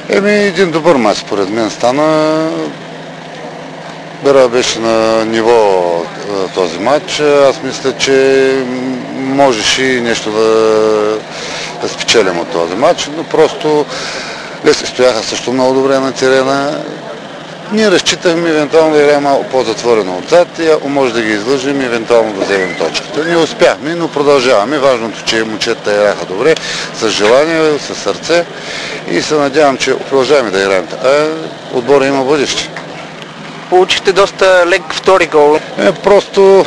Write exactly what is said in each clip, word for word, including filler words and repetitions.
Еми, един добър мач, според мен стана. Бера беше на ниво този матч. Аз мисля, че можеше и нещо да, да спечелим от този матч, но просто Лески стояха също много добре на терена. Ние разчитахме евентуално да играем малко по-затворено отзад и може да ги излъжим и евентуално да вземем точката. Не успяхме, но продължаваме. Важното, че момчетата играха добре, с желание, с сърце и се надявам, че продължаваме да играем така. Отбора има бъдеще. Получихте доста лек втори гол. Е, просто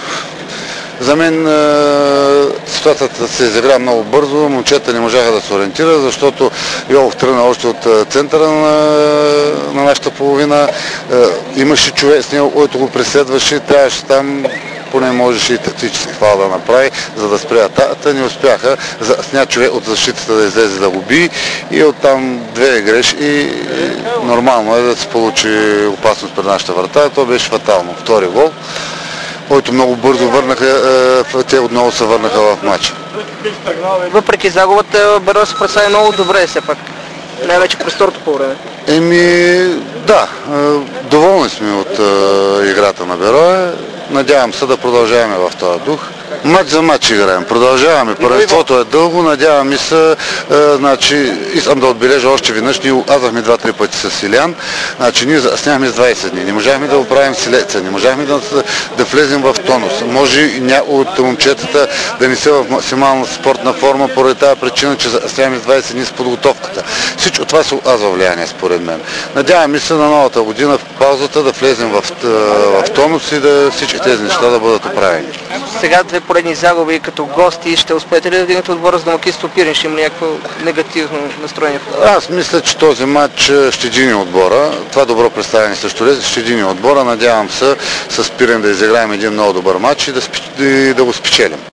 за мен е, ситуацията се изигра много бързо, момчета не можаха да се ориентират, защото Йолов тръгна още от центъра на, на нашата половина. Е, имаше човек с него, който го преследваше, трябваше там, поне можеше и тактически фал да направи, за да спре атаката. Не успяха, сня човек от защитата да излезе да го би и оттам две грешки и нормално е да се получи опасност пред нашата врата. То беше фатално. Втори гол, който много бързо върнаха, те отново се върнаха в матча. Въпреки загубата, Берое се представи много добре все пак. Най-вече през второто по време. Еми, да, доволни сме от играта на Берое. Надявам се да продължаваме в този дух. Мач за мач играем, продължаваме. Първенството е дълго, надяваме се, е, значи, искам да отбележа още веднъж, ние азахме два-три пъти с Силян, значи ние сняхме с двайсет дни, не можахме да оправим селекция, не можахме да, да влезем в тонус. Може и някои от момчетата да не са в максимална спортна форма, поради тази причина, че сняхме с двайсет дни с подготовката. Всичко това се оказва влияние, според мен. Надяваме се на новата година в паузата да влезем в, в тонус и да всички тези неща да бъдат оправени. Сега две поредни загуби като гости, ще успеете ли да вдигнете отбора с домакинство Пирин? Ще има някакво негативно настроение? Аз мисля, че този матч ще дигне отбора. Това добро представяне също Лески ще дигне отбора. Надявам се с Пирин да изиграем един много добър матч и да, и да го спечелим.